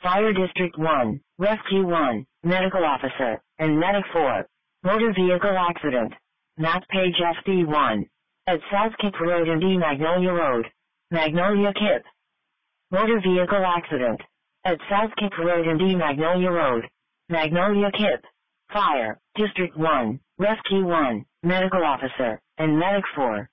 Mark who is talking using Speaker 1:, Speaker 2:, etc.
Speaker 1: Fire District 1, Rescue 1, Medical Officer, and Medic 4. Motor Vehicle Accident. Map page FD1. At South Kip Road and E Magnolia Road. Magnolia Kip. Motor Vehicle Accident. At South Kip Road and E Magnolia Road. Magnolia Kip. Fire District 1, Rescue 1, Medical Officer, and Medic 4.